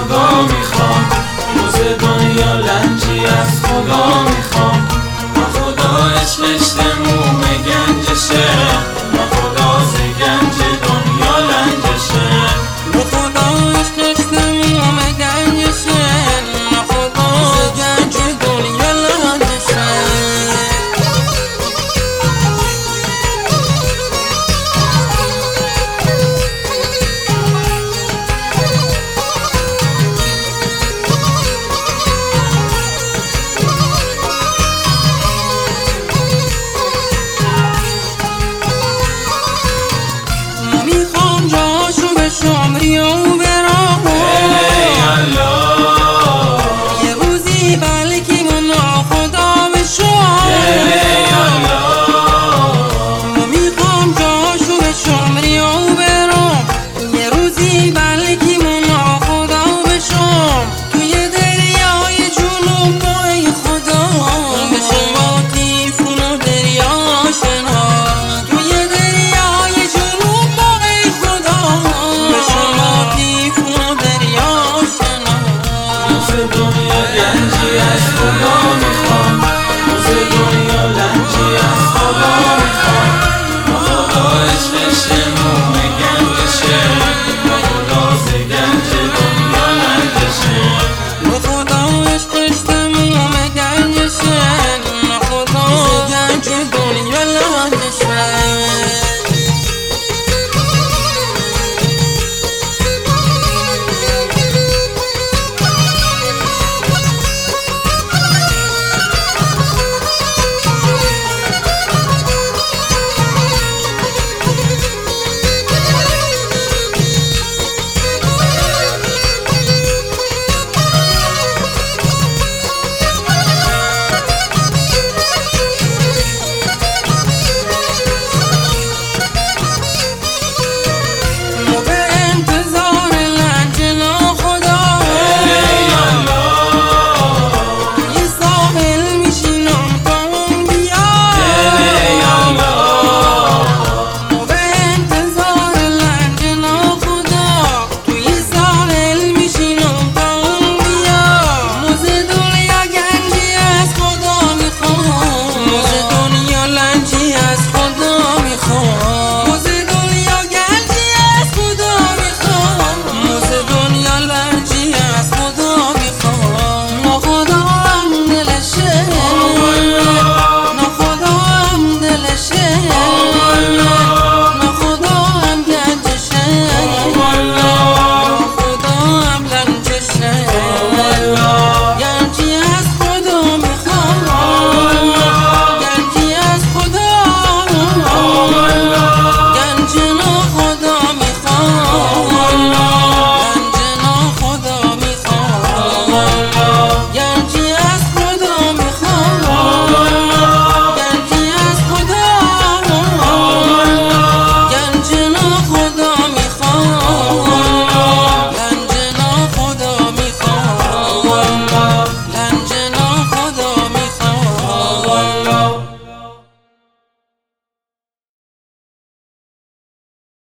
خدا میخوام، روز دنیا لنجی از خدا میخوام. با خدا عشقش موم گنجشه، با خدا ز گنج دنیا لنجشه. با خدا عشقش موم گنجشه، با خدا ز گنج دنیا لنجشه. میخوام جاشو به شمری و برام، یه روزی بلکی من خدا بشم. میخوام جاشو به شمری و برام، یه روزی بلکی من خدا بشم. توی دریای جنوب با ای خدا، بشم با تیفون و دریا شنا. توی دریای جنوب با ای خدا، بشم با تیفون و دریا شنا. روز دنیا گنجی از خدا میخوام، روز دنیا لنجی از خدا میخوام. با خدا عشقش موم گنجشه، با خدا ز گنج دنیا لنجشه. با خدا عشقش موم گنجشه، با خدا ز گنج دنیا لنجشه.